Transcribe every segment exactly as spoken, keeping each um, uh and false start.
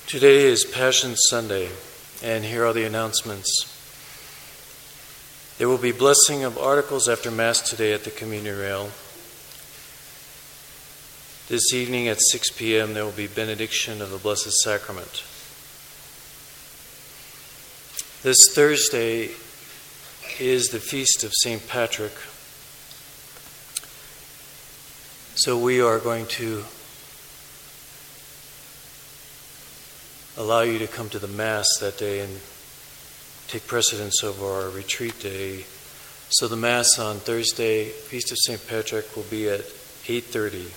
Today is Passion Sunday, and here are the announcements. There will be blessing of articles after Mass today at the Communion Rail. This evening at six p.m. there will be benediction of the Blessed Sacrament. This Thursday is the feast of Saint Patrick, so we are going to allow you to come to the Mass that day and take precedence over our retreat day. So the Mass on Thursday, Feast of Saint Patrick, will be at eight thirty.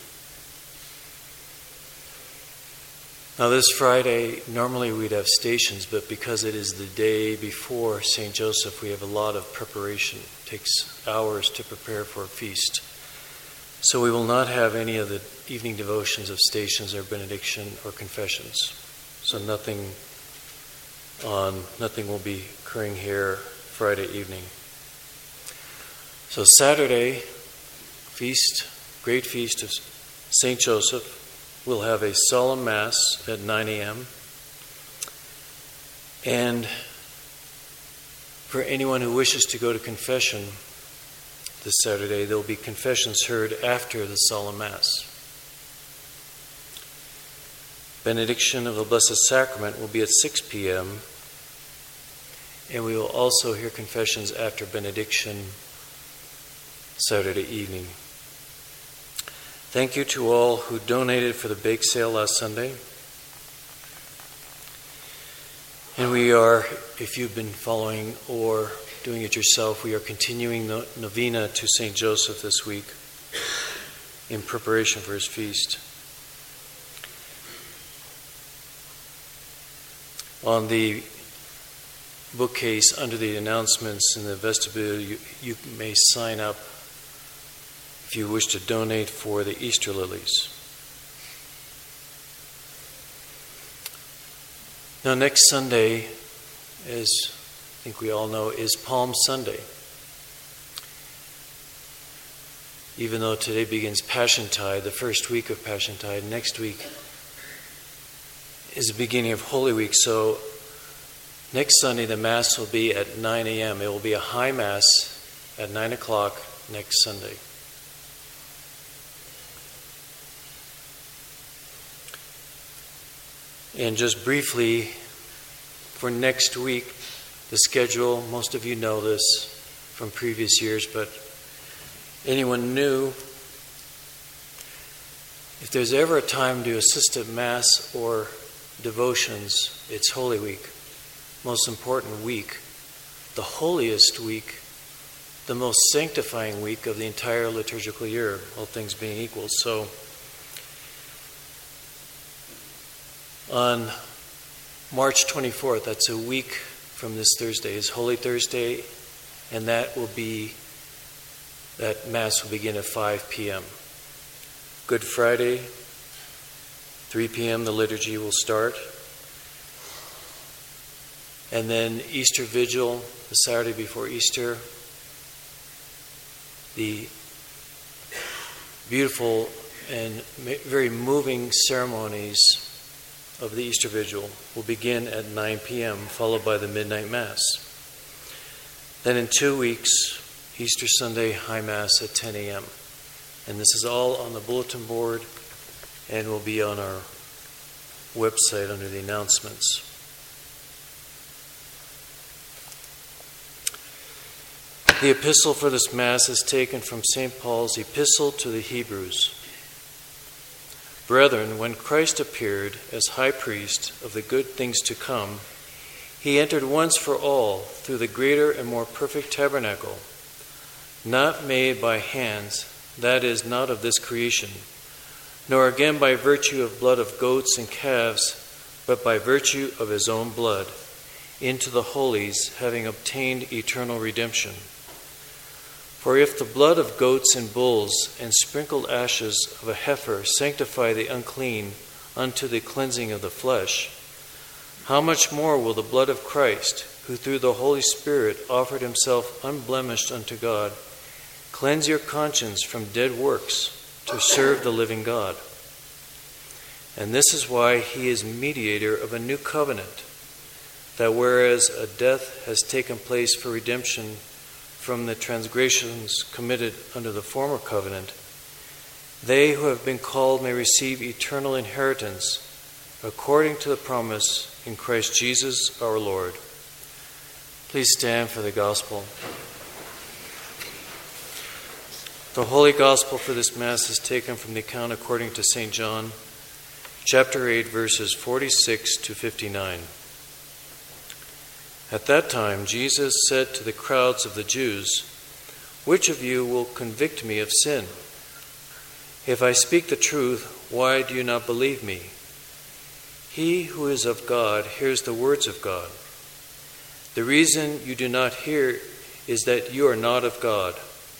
Now this Friday, normally we'd have stations, but because it is the day before Saint Joseph, we have a lot of preparation. It takes hours to prepare for a feast. So we will not have any of the evening devotions of stations or benediction or confessions. So nothing on nothing will be occurring here Friday evening. So Saturday, feast, great feast of Saint Joseph, we'll have a solemn Mass at nine a.m. And for anyone who wishes to go to confession this Saturday, there will be confessions heard after the solemn Mass. Benediction of the Blessed Sacrament will be at six p.m. and we will also hear confessions after benediction Saturday evening. Thank you to all who donated for the bake sale last Sunday. And we are, if you've been following or doing it yourself, we are continuing the novena to Saint Joseph this week in preparation for his feast. On the bookcase under the announcements in the vestibule, you, you may sign up if you wish to donate for the Easter lilies. Now next Sunday, as I think we all know, is Palm Sunday. Even though today begins Passiontide, the first week of Passiontide, next week is the beginning of Holy Week. So next Sunday the Mass will be at nine a.m. It will be a high Mass at nine o'clock next Sunday. And just briefly, for next week, the schedule, most of you know this from previous years, but anyone new, if there's ever a time to assist at Mass or devotions, it's Holy Week. Most important week, the holiest week, the most sanctifying week of the entire liturgical year, all things being equal. So on March twenty-fourth, that's a week from this Thursday, is Holy Thursday, and that will be, that Mass will begin at five p.m. Good Friday, three p.m. the liturgy will start. And then Easter Vigil, the Saturday before Easter, the beautiful and very moving ceremonies of the Easter Vigil will begin at nine p.m., followed by the Midnight Mass. Then in two weeks, Easter Sunday High Mass at ten a.m. And this is all on the bulletin board and will be on our website under the announcements. The epistle for this Mass is taken from Saint Paul's Epistle to the Hebrews. Brethren, when Christ appeared as high priest of the good things to come, he entered once for all through the greater and more perfect tabernacle, not made by hands, that is, not of this creation, nor again by virtue of blood of goats and calves, but by virtue of his own blood, into the holies, having obtained eternal redemption. For if the blood of goats and bulls and sprinkled ashes of a heifer sanctify the unclean unto the cleansing of the flesh, how much more will the blood of Christ, who through the Holy Spirit offered himself unblemished unto God, cleanse your conscience from dead works to serve the living God? And this is why he is mediator of a new covenant, that whereas a death has taken place for redemption from the transgressions committed under the former covenant, they who have been called may receive eternal inheritance according to the promise in Christ Jesus our Lord. Please stand for the gospel. The Holy Gospel for this Mass is taken from the account according to Saint John, chapter eight, verses forty-six to fifty-nine. At that time, Jesus said to the crowds of the Jews, "Which of you will convict me of sin? If I speak the truth, why do you not believe me? He who is of God hears the words of God. The reason you do not hear is that you are not of God."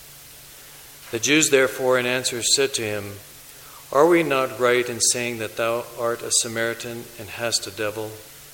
The Jews therefore in answer said to him, "Are we not right in saying that thou art a Samaritan and hast a devil?"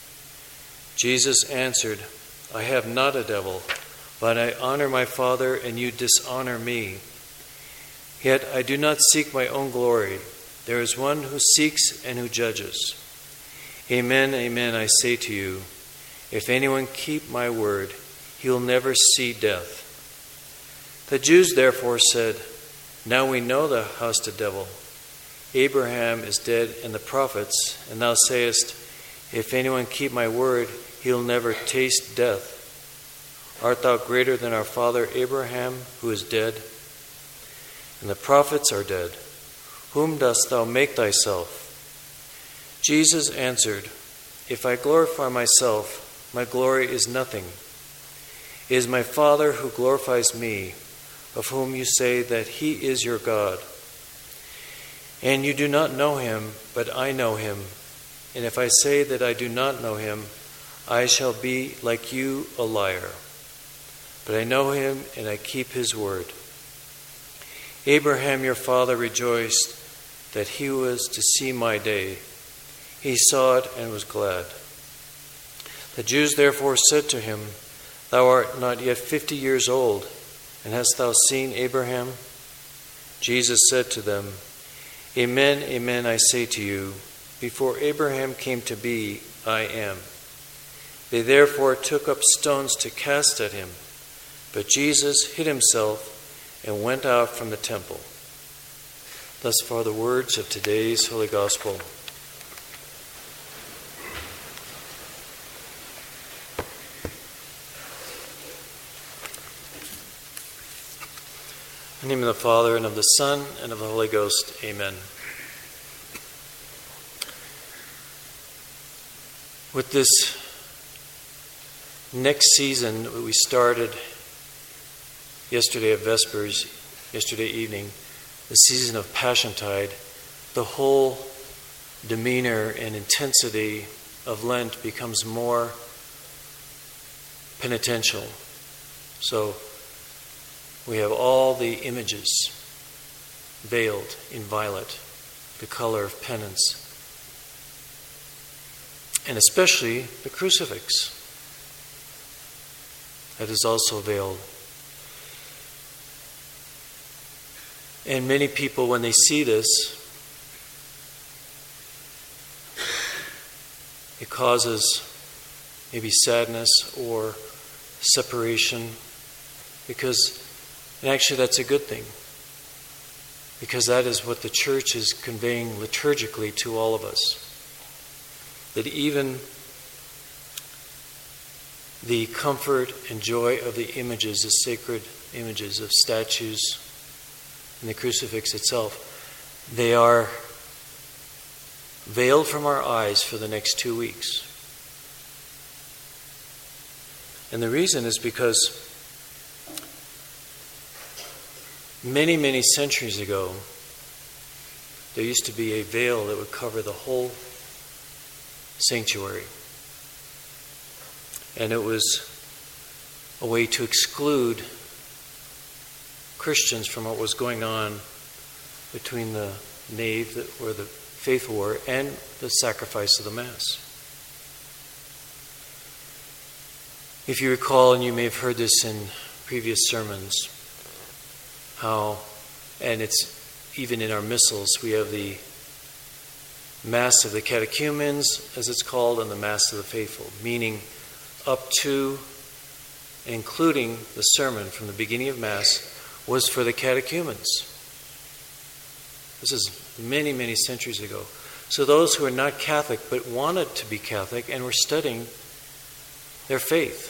Jesus answered, "I have not a devil, but I honor my Father, and you dishonor me. Yet I do not seek my own glory. There is one who seeks and who judges. Amen, amen, I say to you, if anyone keep my word, he will never see death." The Jews therefore said, "Now we know thou hast a devil. Abraham is dead and the prophets, and thou sayest, if anyone keep my word, he will never taste death. Art thou greater than our father Abraham, who is dead? And the prophets are dead. Whom dost thou make thyself?" Jesus answered, "If I glorify myself, my glory is nothing. It is my Father who glorifies me, of whom you say that he is your God. And you do not know him, but I know him. And if I say that I do not know him, I shall be like you, a liar. But I know him, and I keep his word. Abraham your father rejoiced that he was to see my day. He saw it and was glad." The Jews therefore said to him, "Thou art not yet fifty years old, and hast thou seen Abraham?" Jesus said to them, "Amen, amen, I say to you, before Abraham came to be, I am." They therefore took up stones to cast at him, but Jesus hid himself and went out from the temple. Thus far the words of today's Holy Gospel. In the name of the Father, and of the Son, and of the Holy Ghost. Amen. With this next season we started yesterday at Vespers, yesterday evening, the season of Passiontide, the whole demeanor and intensity of Lent becomes more penitential. So we have all the images veiled in violet, the color of penance, and especially the crucifix that is also veiled. And many people, when they see this, it causes maybe sadness or separation, because, and actually that's a good thing, because that is what the Church is conveying liturgically to all of us. That even the comfort and joy of the images, the sacred images of statues and the crucifix itself, they are veiled from our eyes for the next two weeks. And the reason is because many, many centuries ago, there used to be a veil that would cover the whole sanctuary. And it was a way to exclude Christians from what was going on between the nave, where the faithful were, and the sacrifice of the Mass. If you recall, and you may have heard this in previous sermons, how, and it's even in our missals, we have the Mass of the Catechumens, as it's called, and the Mass of the Faithful, meaning up to, including the sermon from the beginning of Mass, was for the catechumens. This is many, many centuries ago. So those who were not Catholic but wanted to be Catholic and were studying their faith,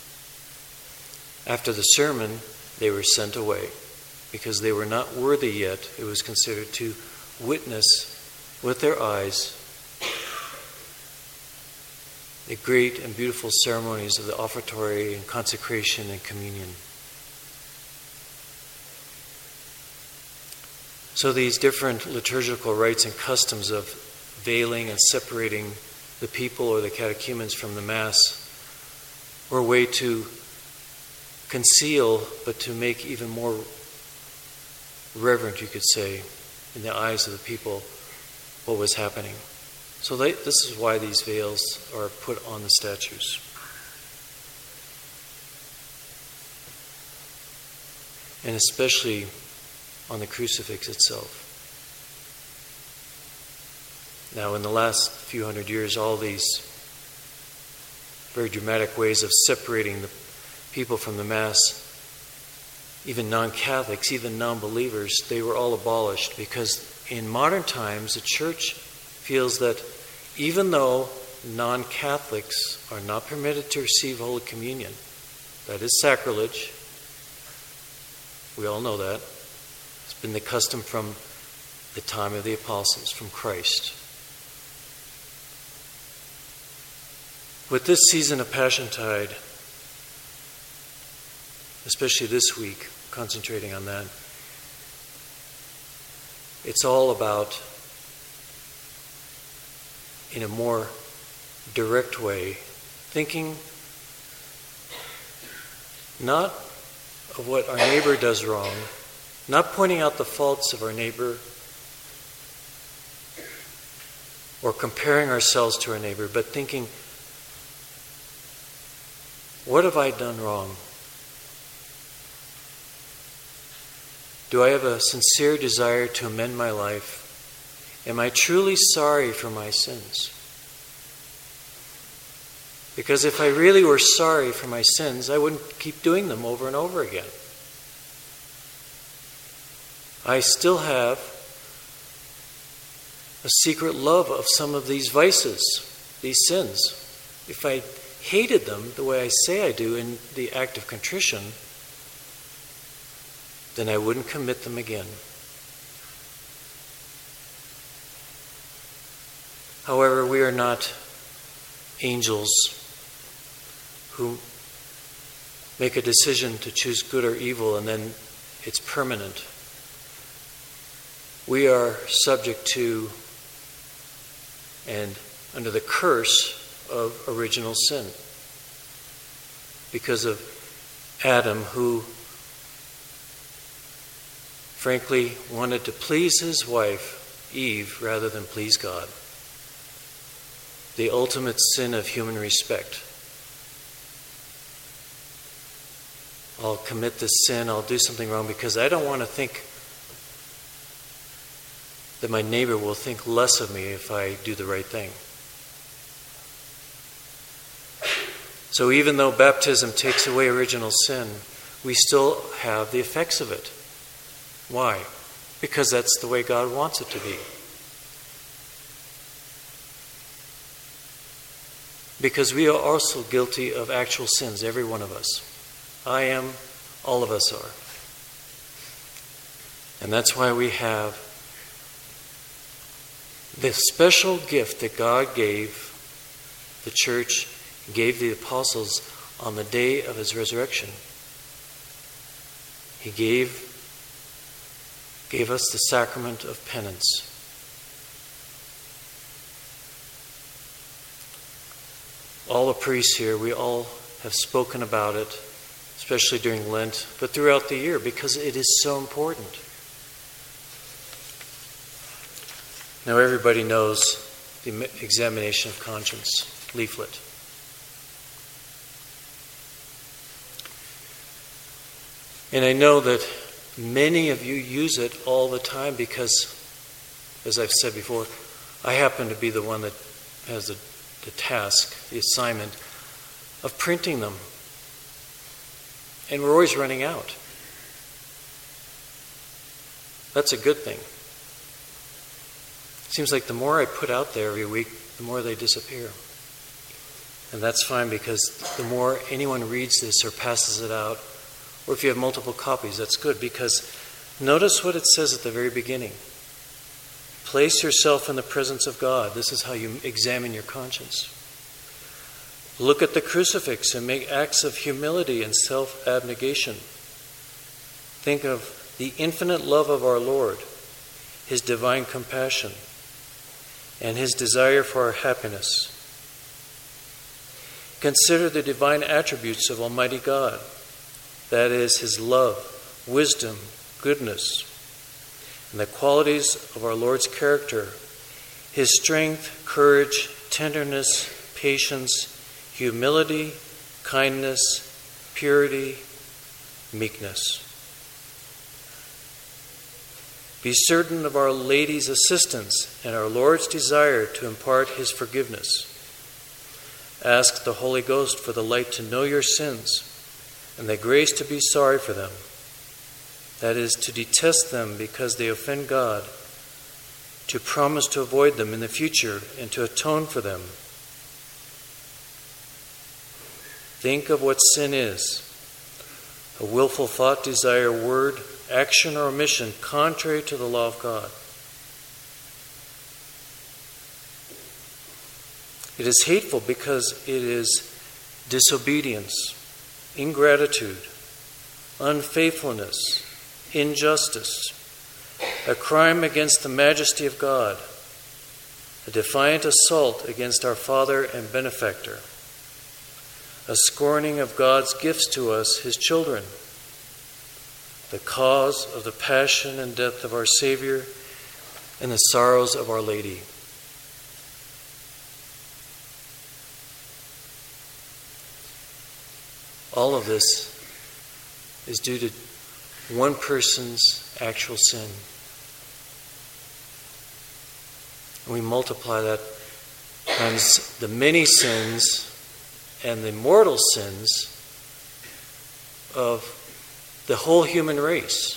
after the sermon, they were sent away because they were not worthy yet, it was considered, to witness with their eyes the great and beautiful ceremonies of the offertory and consecration and communion. So these different liturgical rites and customs of veiling and separating the people or the catechumens from the Mass were a way to conceal, but to make even more reverent, you could say, in the eyes of the people, what was happening. So they, this is why these veils are put on the statues. And especially on the crucifix itself. Now, in the last few hundred years, all these very dramatic ways of separating the people from the Mass, even non-Catholics, even non-believers, they were all abolished because in modern times the Church feels that even though non-Catholics are not permitted to receive Holy Communion, that is sacrilege. We all know that. It's been the custom from the time of the apostles, from Christ. With this season of Passiontide, especially this week, concentrating on that, it's all about, in a more direct way, thinking not of what our neighbor does wrong, not pointing out the faults of our neighbor or comparing ourselves to our neighbor, but thinking, what have I done wrong? Do I have a sincere desire to amend my life? Am I truly sorry for my sins? Because if I really were sorry for my sins, I wouldn't keep doing them over and over again. I still have a secret love of some of these vices, these sins. If I hated them the way I say I do in the act of contrition, then I wouldn't commit them again. However, we are not angels who make a decision to choose good or evil and then it's permanent. We are subject to and under the curse of original sin because of Adam, who frankly wanted to please his wife, Eve, rather than please God. The ultimate sin of human respect. I'll commit this sin, I'll do something wrong because I don't want to think that my neighbor will think less of me if I do the right thing. So even though baptism takes away original sin, we still have the effects of it. Why? Because that's the way God wants it to be. Because we are also guilty of actual sins, every one of us. I am, all of us are. And that's why we have the special gift that God gave the church, gave the apostles on the day of his resurrection. He gave, gave us the sacrament of penance. All the priests here, we all have spoken about it, especially during Lent, but throughout the year, because it is so important. Now everybody knows the examination of conscience leaflet. And I know that many of you use it all the time because, as I've said before, I happen to be the one that has the, the task, the assignment of printing them. And we're always running out. That's a good thing. It seems like the more I put out there every week, the more they disappear. And that's fine, because the more anyone reads this or passes it out, or if you have multiple copies, that's good, because notice what it says at the very beginning. Place yourself in the presence of God. This is how you examine your conscience. Look at the crucifix and make acts of humility and self-abnegation. Think of the infinite love of our Lord, His divine compassion, and His desire for our happiness. Consider the divine attributes of Almighty God, that is, His love, wisdom, goodness, and the qualities of our Lord's character, His strength, courage, tenderness, patience, humility, kindness, purity, meekness. Be certain of Our Lady's assistance and our Lord's desire to impart His forgiveness. Ask the Holy Ghost for the light to know your sins and the grace to be sorry for them. That is, to detest them because they offend God, to promise to avoid them in the future and to atone for them. Think of what sin is: a willful thought, desire, word, action, or omission contrary to the law of God. It is hateful because it is disobedience, ingratitude, unfaithfulness, injustice, a crime against the majesty of God, a defiant assault against our Father and Benefactor, a scorning of God's gifts to us, His children, the cause of the passion and death of our Savior and the sorrows of Our Lady. All of this is due to one person's actual sin. And we multiply that times the many sins and the mortal sins of the whole human race.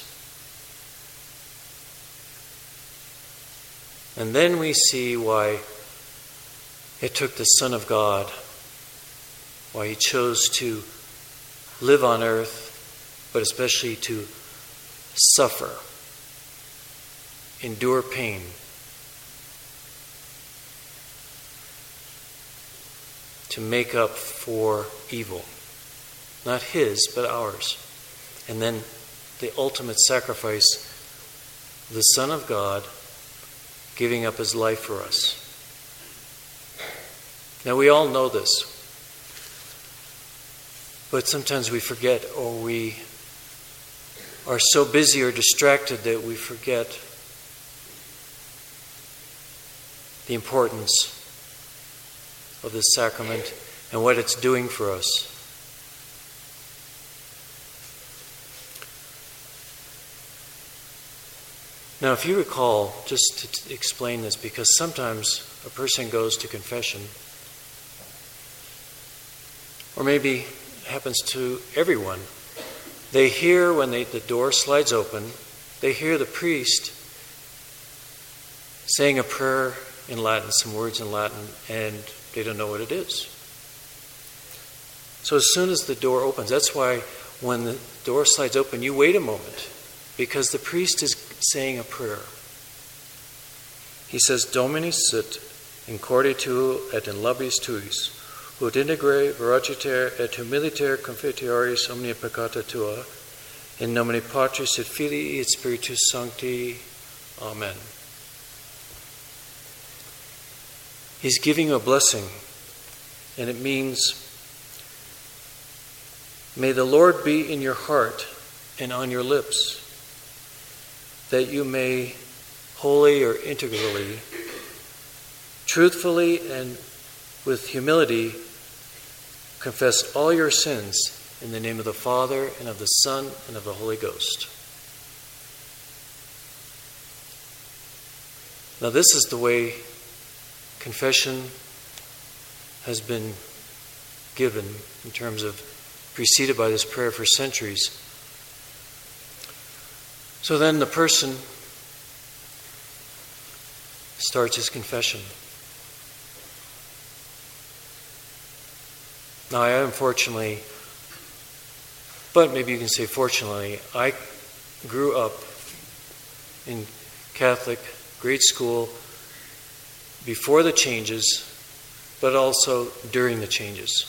And then we see why it took the Son of God, why He chose to live on earth, but especially to suffer, endure pain, to make up for evil. Not His, but ours. And then the ultimate sacrifice, the Son of God giving up His life for us. Now we all know this, but sometimes we forget, or we are so busy or distracted that we forget the importance of this sacrament and what it's doing for us. Now, if you recall, just to t- explain this, because sometimes a person goes to confession, or maybe it happens to everyone. They hear when they, the door slides open, they hear the priest saying a prayer in Latin, some words in Latin, and they don't know what it is. So as soon as the door opens, that's why when the door slides open, you wait a moment, because the priest is saying a prayer. He says, Domini sit in corde tuo et in labis tuis, ut integre veraciter et humiliter confiteoris omnia peccata tua, in nomine Patris et Filii et Spiritus Sancti. Amen. He's giving you a blessing, and it means, may the Lord be in your heart and on your lips, that you may wholly or integrally, truthfully and with humility, confess all your sins in the name of the Father and of the Son and of the Holy Ghost. Now this is the way confession has been given in terms of preceded by this prayer for centuries. So then the person starts his confession. Now, I unfortunately, but maybe you can say fortunately, I grew up in Catholic grade school before the changes, but also during the changes.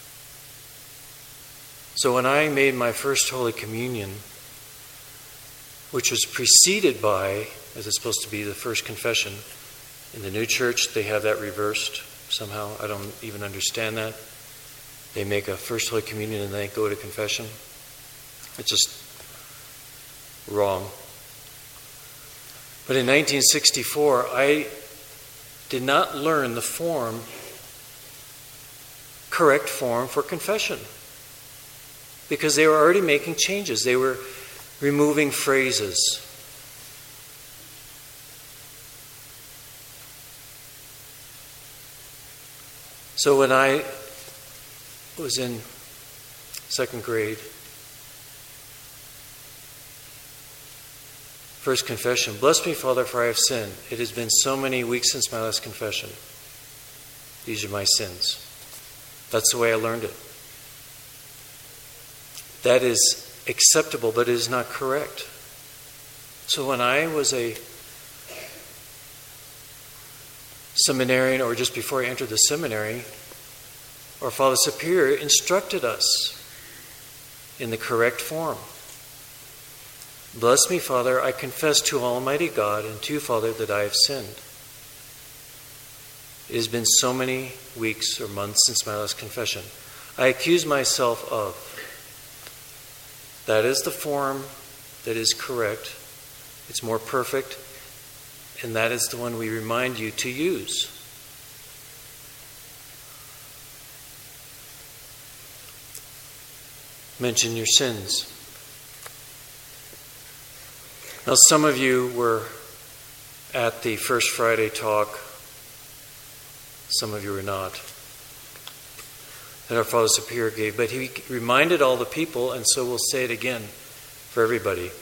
So when I made my first Holy Communion, which was preceded by, as it's supposed to be, the first confession, in the new church they have that reversed somehow. I don't even understand that. They make a first Holy Communion and then they go to confession. It's just wrong. But in nineteen sixty-four, I did not learn the form, correct form for confession, because they were already making changes. They were removing phrases. So when I was in second grade, first confession, bless me, Father, for I have sinned. It has been so many weeks since my last confession. These are my sins. That's the way I learned it. That is acceptable, but it is not correct. So when I was a seminarian, or just before I entered the seminary, our Father Superior instructed us in the correct form. Bless me, Father, I confess to Almighty God and to you, Father, that I have sinned. It has been so many weeks or months since my last confession. I accuse myself of. That is the form that is correct. It's more perfect, and that is the one we remind you to use. Mention your sins. Now, some of you were at the First Friday talk. Some of you were not. That our Father Superior gave. But he reminded all the people, and so we'll say it again for everybody.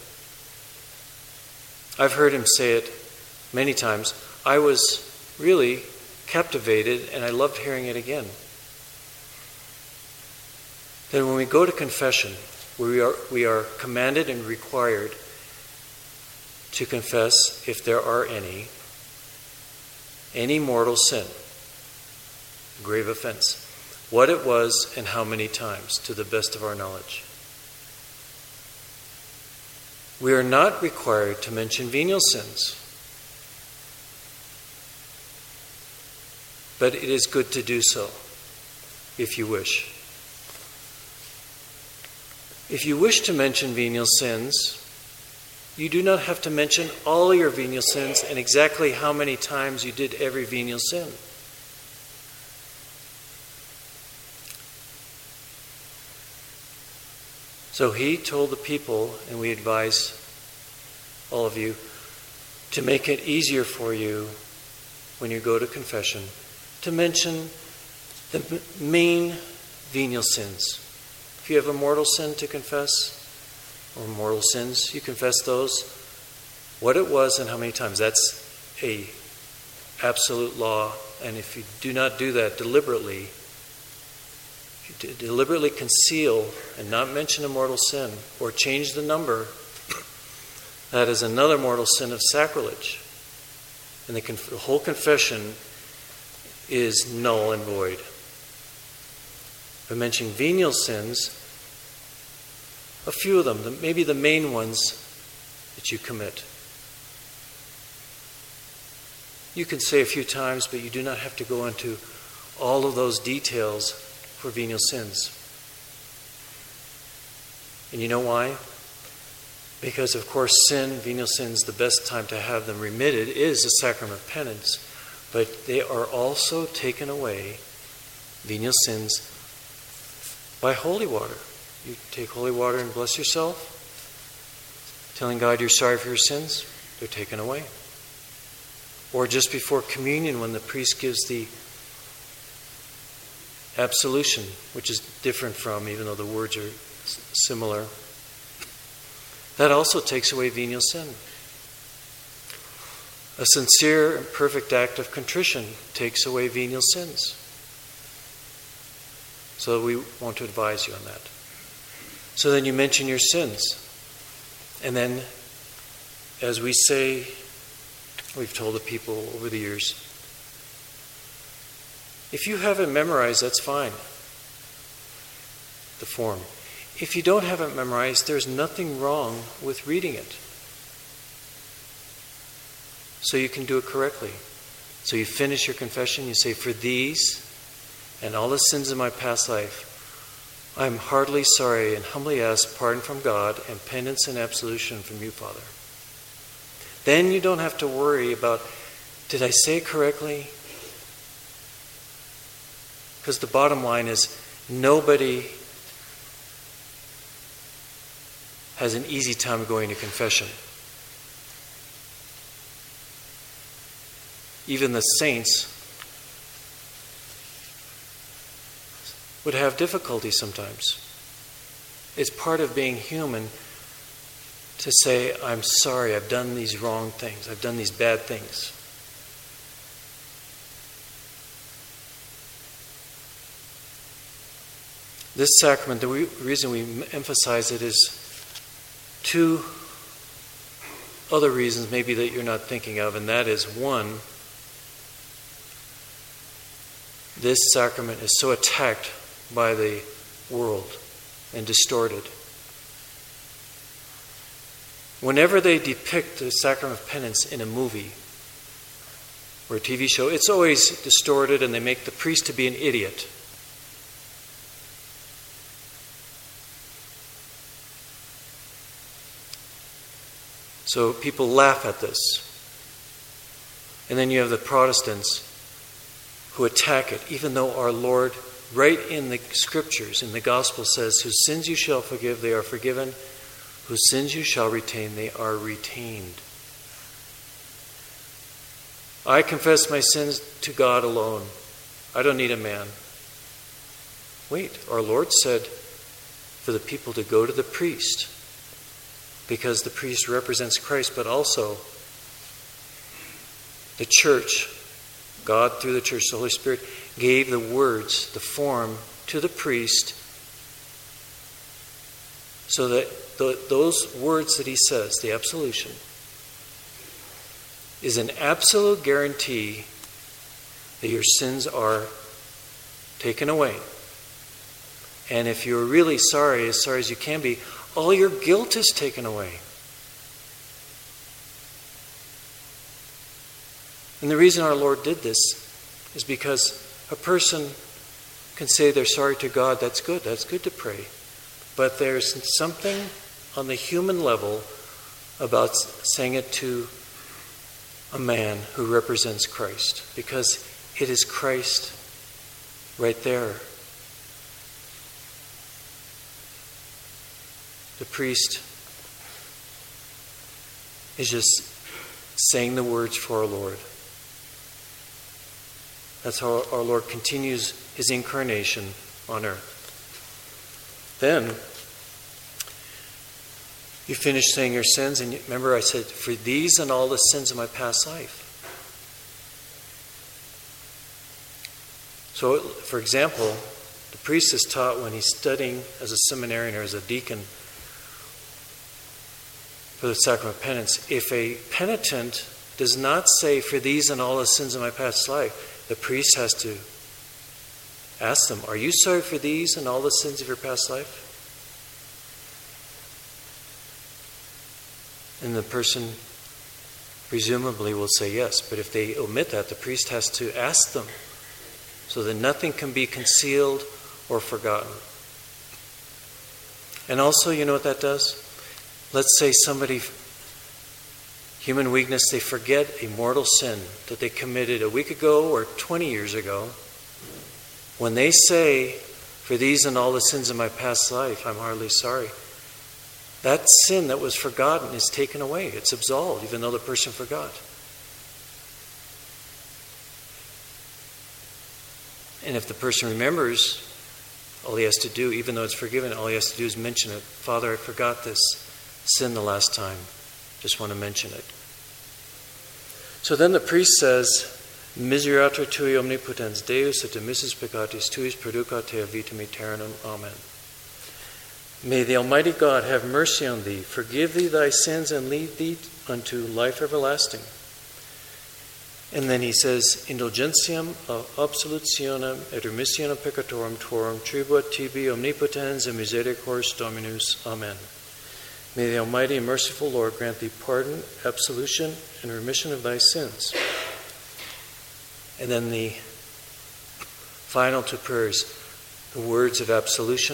I've heard him say it many times. I was really captivated, and I loved hearing it again. That when we go to confession, we are, we are commanded and required to confess, if there are any, any mortal sin, grave offense, what it was and how many times, to the best of our knowledge. We are not required to mention venial sins, but it is good to do so, if you wish. If you wish to mention venial sins, you do not have to mention all your venial sins and exactly how many times you did every venial sin. So he told the people, and we advise all of you, to make it easier for you when you go to confession, to mention the main venial sins. If you have a mortal sin to confess, or mortal sins, you confess those, what it was and how many times. That's a absolute law. And if you do not do that deliberately, if you deliberately conceal and not mention a mortal sin or change the number, that is another mortal sin of sacrilege. And the, conf- the whole confession is null and void. By mentioning venial sins, a few of them, maybe the main ones that you commit. You can say a few times, but you do not have to go into all of those details for venial sins. And you know why? Because, of course, sin, venial sins, the best time to have them remitted is the sacrament of penance. But they are also taken away, venial sins, by holy water. You take holy water and bless yourself, telling God you're sorry for your sins, they're taken away. Or just before communion when the priest gives the absolution, which is different from, even though the words are s- similar. That also takes away venial sin. A sincere and perfect act of contrition takes away venial sins. So we want to advise you on that. So then you mention your sins. And then, as we say, we've told the people over the years, if you haven't memorized, that's fine, the form. If you don't have it memorized, there's nothing wrong with reading it. So you can do it correctly. So you finish your confession, you say, for these and all the sins of my past life, I am heartily sorry and humbly ask pardon from God and penance and absolution from you, Father. Then you don't have to worry about, did I say it correctly? Because the bottom line is, nobody has an easy time going to confession. Even the saints would have difficulty sometimes. It's part of being human to say, I'm sorry, I've done these wrong things, I've done these bad things. This sacrament, the reason we emphasize it is two other reasons maybe that you're not thinking of, and that is, one, this sacrament is so attacked by the world and distorted. Whenever they depict the sacrament of penance in a movie or a T V show, it's always distorted and they make the priest to be an idiot. So people laugh at this. And then you have the Protestants who attack it, even though our Lord, right in the scriptures, in the gospel, says, whose sins you shall forgive, they are forgiven. Whose sins you shall retain, they are retained. I confess my sins to God alone. I don't need a man. Wait, our Lord said for the people to go to the priest, because the priest represents Christ, but also the church. God, through the church, the Holy Spirit, gave the words, the form, to the priest, so that the, those words that he says, the absolution, is an absolute guarantee that your sins are taken away. And if you're really sorry, as sorry as you can be, all your guilt is taken away. And the reason our Lord did this is because a person can say they're sorry to God. That's good. That's good to pray. But there's something on the human level about saying it to a man who represents Christ, because it is Christ right there. The priest is just saying the words for our Lord. That's how our Lord continues his incarnation on earth. Then, you finish saying your sins, and remember I said, for these and all the sins of my past life. So, for example, the priest is taught when he's studying as a seminarian or as a deacon for the sacrament of penance, if a penitent does not say, for these and all the sins of my past life, the priest has to ask them, are you sorry for these and all the sins of your past life? And the person presumably will say yes. But if they omit that, the priest has to ask them so that nothing can be concealed or forgotten. And also, you know what that does? Let's say somebody, human weakness, they forget a mortal sin that they committed a week ago or twenty years ago. When they say, for these and all the sins of my past life, I'm heartily sorry, that sin that was forgotten is taken away. It's absolved, even though the person forgot. And if the person remembers, all he has to do, even though it's forgiven, all he has to do is mention it. Father, I forgot this sin the last time. Just want to mention it. So then the priest says, Miserator tui omnipotens Deus et emissus peccatis tuis perducat te a vitam aeternam. Amen. May the Almighty God have mercy on thee, forgive thee thy sins, and lead thee unto life everlasting. And then he says, Indulgentiam absolutionem et remissionem peccatorum tuorum tribuat tibi omnipotens et misericors Dominus. Amen. May the Almighty and merciful Lord grant thee pardon, absolution, and remission of thy sins. And then the final two prayers, the words of absolution,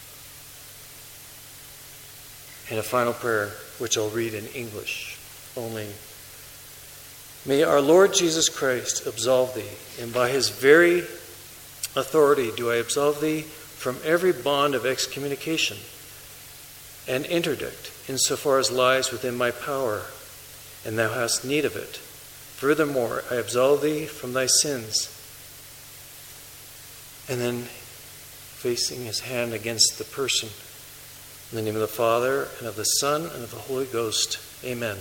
and a final prayer, which I'll read in English only. May our Lord Jesus Christ absolve thee, and by his very authority do I absolve thee from every bond of excommunication and interdict, insofar as lies within my power, and thou hast need of it. Furthermore, I absolve thee from thy sins. And then facing his hand against the person. In the name of the Father, and of the Son, and of the Holy Ghost. Amen.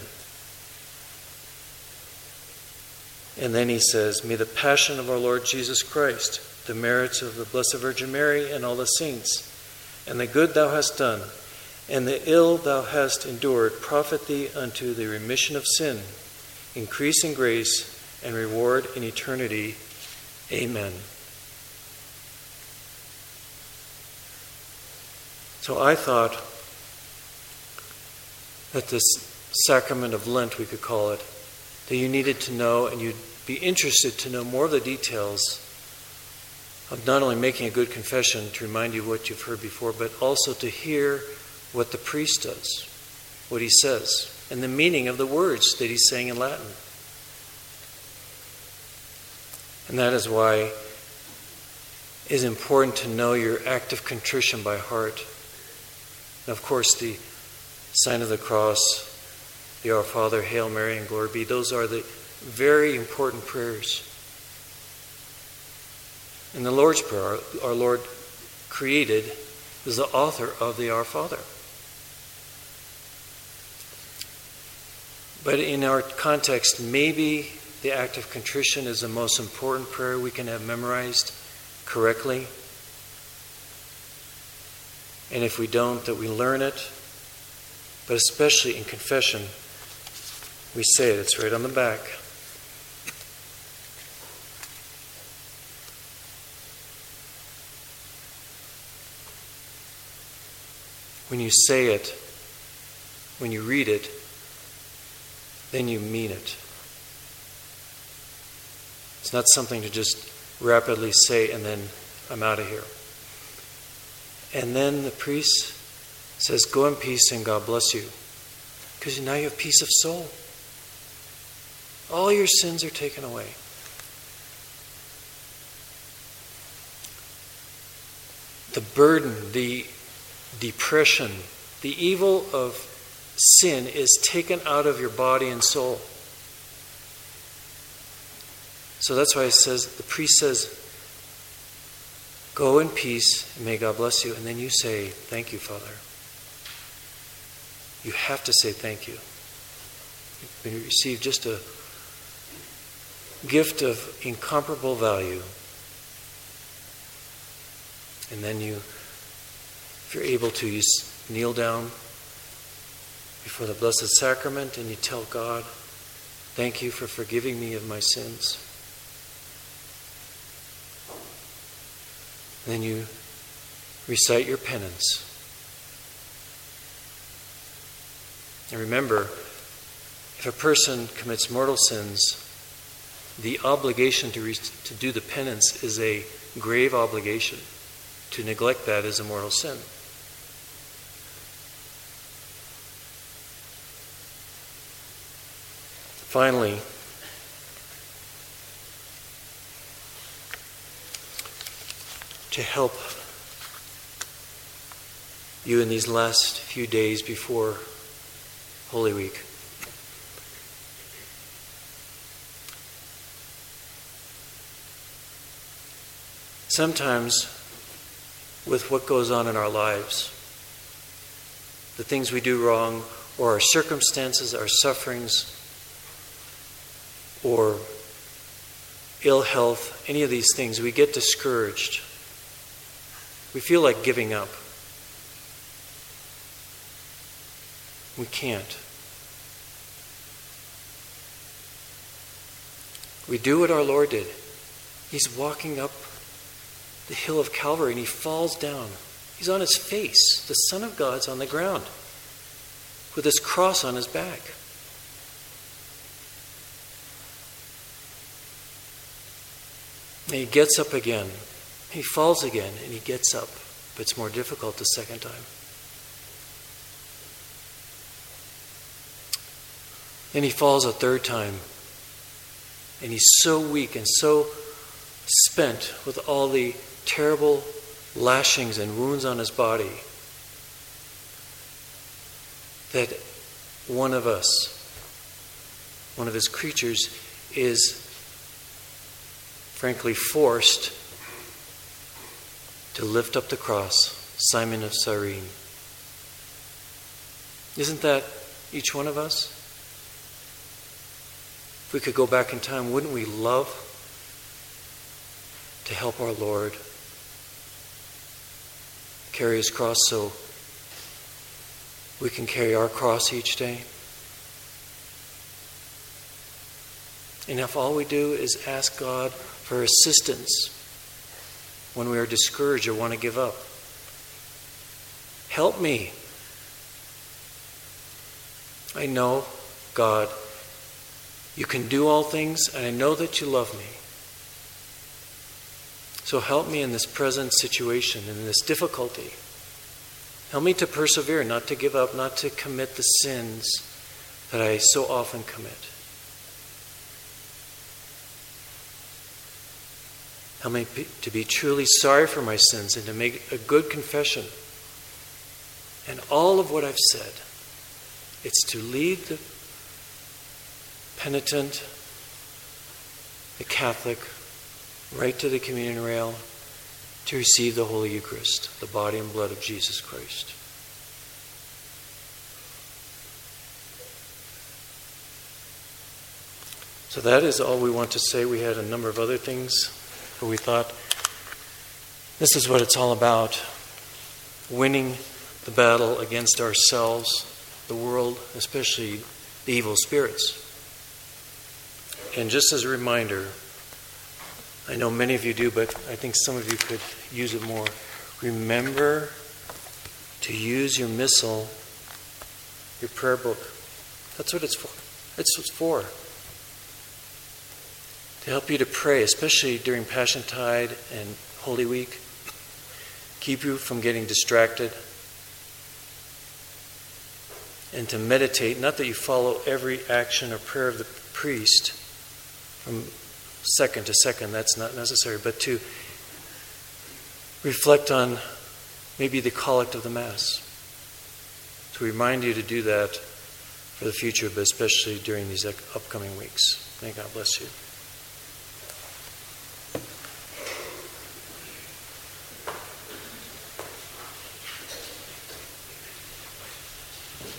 And then he says, May the passion of our Lord Jesus Christ, the merits of the Blessed Virgin Mary and all the saints, and the good thou hast done, and the ill thou hast endured, profit thee unto the remission of sin, increase in grace, and reward in eternity. Amen. So I thought that this sacrament of Lent, we could call it, that you needed to know, and you'd be interested to know more of the details of not only making a good confession to remind you what you've heard before, but also to hear what the priest does, what he says, and the meaning of the words that he's saying in Latin. And that is why it is important to know your act of contrition by heart. And of course, the sign of the cross, the Our Father, Hail Mary, and Glory be, those are the very important prayers. And the Lord's Prayer, our Lord created, is the author of the Our Father. But in our context, maybe the act of contrition is the most important prayer we can have memorized correctly. And if we don't, that we learn it. But especially in confession, we say it. It's right on the back. When you say it, when you read it, then you mean it. It's not something to just rapidly say and then I'm out of here. And then the priest says, go in peace and God bless you. Because now you have peace of soul. All your sins are taken away. The burden, the depression, the evil of sin is taken out of your body and soul. So that's why it says, the priest says, go in peace and may God bless you. And then you say, thank you, Father. You have to say thank you. You receive just a gift of incomparable value. And then you, if you're able to, you kneel down before the Blessed Sacrament and you tell God, thank you for forgiving me of my sins. And then you recite your penance. And remember, if a person commits mortal sins, the obligation to, re- to do the penance is a grave obligation. To neglect that is a mortal sin. Finally, to help you in these last few days before Holy Week, sometimes with what goes on in our lives, the things we do wrong, or our circumstances, our sufferings, or ill health, any of these things, we get discouraged. We feel like giving up. We can't. We do what our Lord did. He's walking up the hill of Calvary and he falls down. He's on his face. The Son of God's on the ground with his cross on his back. And he gets up again. He falls again and he gets up. But it's more difficult the second time. Then he falls a third time. And he's so weak and so spent with all the terrible lashings and wounds on his body that one of us, one of his creatures, is frankly forced to lift up the cross, Simon of Cyrene. Isn't that each one of us? If we could go back in time, wouldn't we love to help our Lord carry his cross so we can carry our cross each day? And if all we do is ask God for assistance when we are discouraged or want to give up, help me. I know, God, you can do all things, and I know that you love me. So help me in this present situation, in this difficulty. Help me to persevere, not to give up, not to commit the sins that I so often commit. Help me to be truly sorry for my sins and to make a good confession. And all of what I've said, it's to lead the penitent, the Catholic, right to the communion rail to receive the Holy Eucharist, the body and blood of Jesus Christ. So that is all we want to say. We had a number of other things, but we thought this is what it's all about. Winning the battle against ourselves, the world, especially the evil spirits. And just as a reminder, I know many of you do, but I think some of you could use it more. Remember to use your missal, your prayer book. That's what it's for. That's what it's for. To help you to pray, especially during Passiontide and Holy Week. Keep you from getting distracted. And to meditate, not that you follow every action or prayer of the priest from second to second, that's not necessary, but to reflect on maybe the collect of the Mass. To remind you to do that for the future, but especially during these upcoming weeks. May God bless you.